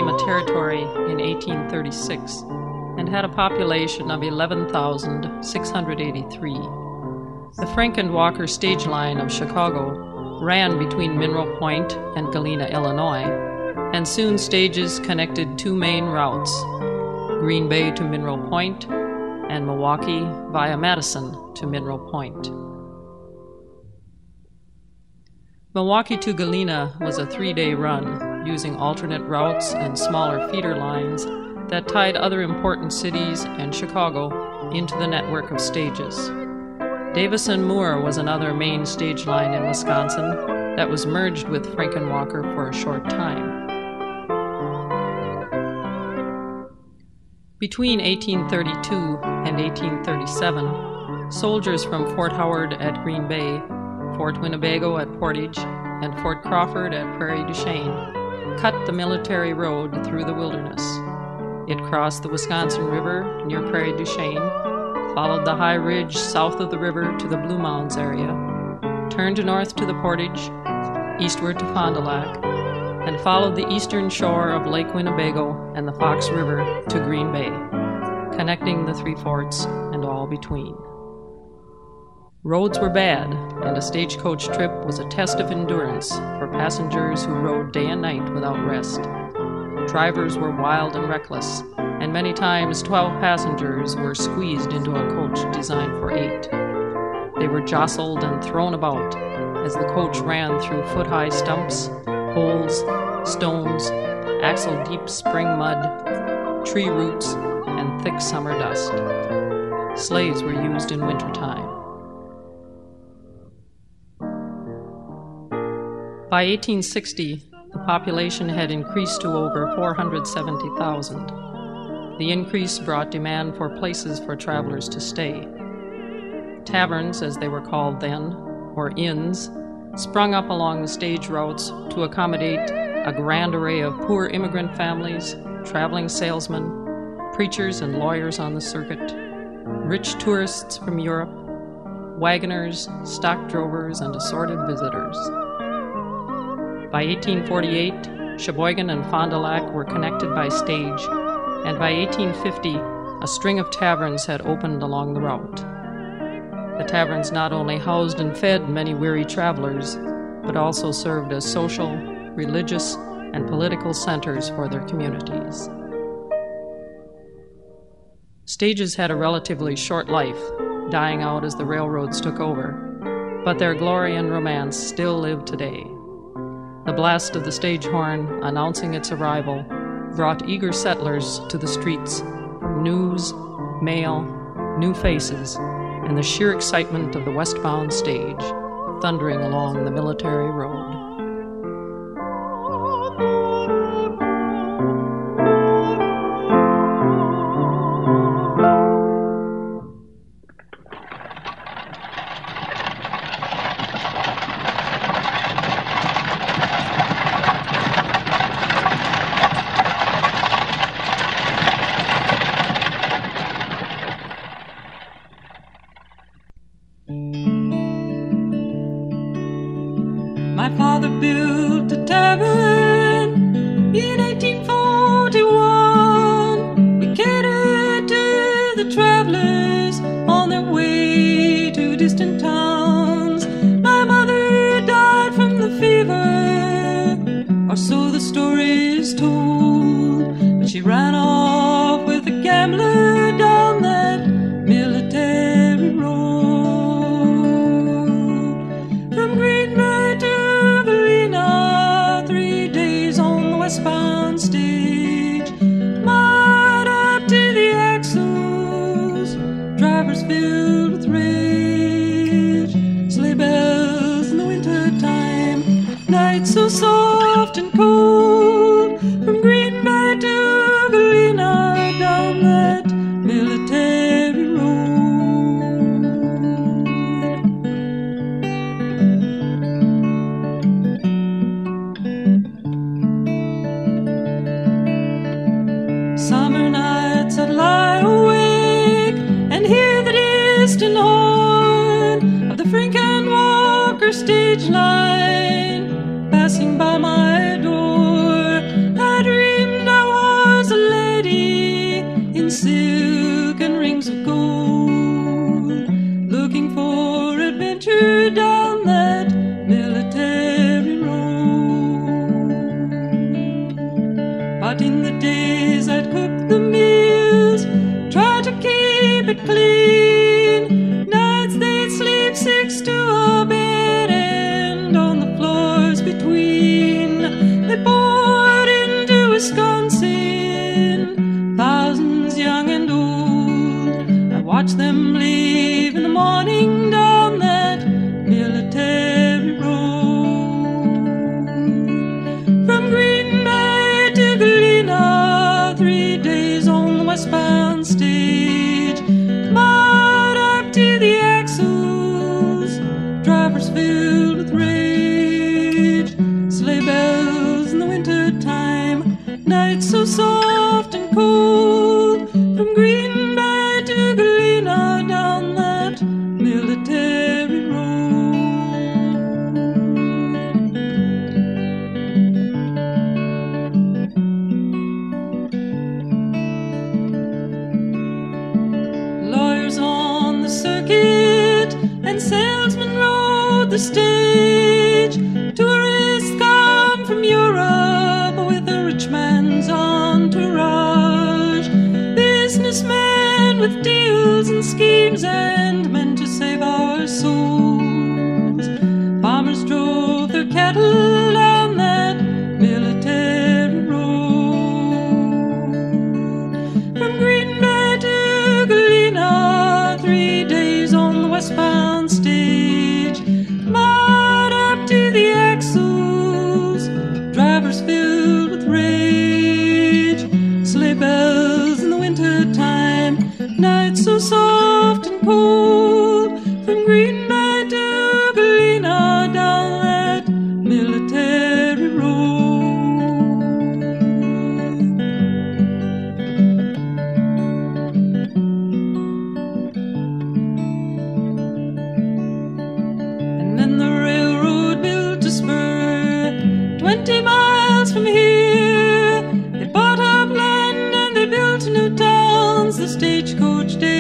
became a territory in 1836 and had a population of 11,683. The Frank and Walker stage line of Chicago ran between Mineral Point and Galena, Illinois, and soon stages connected two main routes, Green Bay to Mineral Point and Milwaukee via Madison to Mineral Point. Milwaukee to Galena was a 3-day run using alternate routes and smaller feeder lines that tied other important cities and Chicago into the network of stages. Davis and Moore was another main stage line in Wisconsin that was merged with Frank and Walker for a short time. Between 1832 and 1837, soldiers from Fort Howard at Green Bay, Fort Winnebago at Portage, and Fort Crawford at Prairie du Chien cut the military road through the wilderness. It crossed the Wisconsin River near Prairie du Chien, followed the high ridge south of the river to the Blue Mounds area, turned north to the Portage, eastward to Fond du Lac, and followed the eastern shore of Lake Winnebago and the Fox River to Green Bay, connecting the three forts and all between. Roads were bad, and a stagecoach trip was a test of endurance for passengers who rode day and night without rest. Drivers were wild and reckless, and many times 12 passengers were squeezed into a coach designed for 8. They were jostled and thrown about as the coach ran through foot-high stumps, holes, stones, axle-deep spring mud, tree roots, and thick summer dust. Sleighs were used in wintertime. By 1860, the population had increased to over 470,000. The increase brought demand for places for travelers to stay. Taverns, as they were called then, or inns, sprung up along the stage routes to accommodate a grand array of poor immigrant families, traveling salesmen, preachers and lawyers on the circuit, rich tourists from Europe, wagoners, stock drovers, and assorted visitors. By 1848, Sheboygan and Fond du Lac were connected by stage, and by 1850, a string of taverns had opened along the route. The taverns not only housed and fed many weary travelers, but also served as social, religious, and political centers for their communities. Stages had a relatively short life, dying out as the railroads took over, but their glory and romance still live today. The blast of the stage horn announcing its arrival brought eager settlers to the streets for news, mail, new faces, and the sheer excitement of the westbound stage thundering along the military road. My father built a tavern in 1841. We catered to the travelers on their way to distant towns. My mother died from the fever, or so the story is told. But she ran off with a gambler down that military road. From Green Bay to Galena, 3 days on the westbound stage, mud up to the axles, drivers filled with rage, sleigh bells in the winter time, nights so soft and cold. From Green Bay to Galena, down that military road. Summer nights I'd lie awake and hear the silk and rings of gold, looking for adventure down that military road. But in the days I'd cook the meals, try to keep it clean, nights they'd sleep 6 to a bed, and on the floors between they poured into Wisconsin, thousands young and old. I watched them leave in the morning down that military road. From Green Bay to Galena, 3 days on the westbound stage, mud up to the axles, drivers filled with rage, sleigh bells in the winter time, nights so soft and cold. From Green Bay to Galena down that military road. Lawyers on the circuit and salesmen rode the stage, tourists come from Europe with a rich man's entourage, businessmen with deals and schemes and men to save our souls. Farmers drove their cattle down that military road. From Green Bay to Galena, 3 days on the westbound stage, mud up to the axles, drivers filled with rage, sleigh bells in the winter time, nights so soft and cold. From Green Bay to Galena down that military road. And then the railroad built a spur 20 miles from here. They bought up land and they built new towns. The stagecoach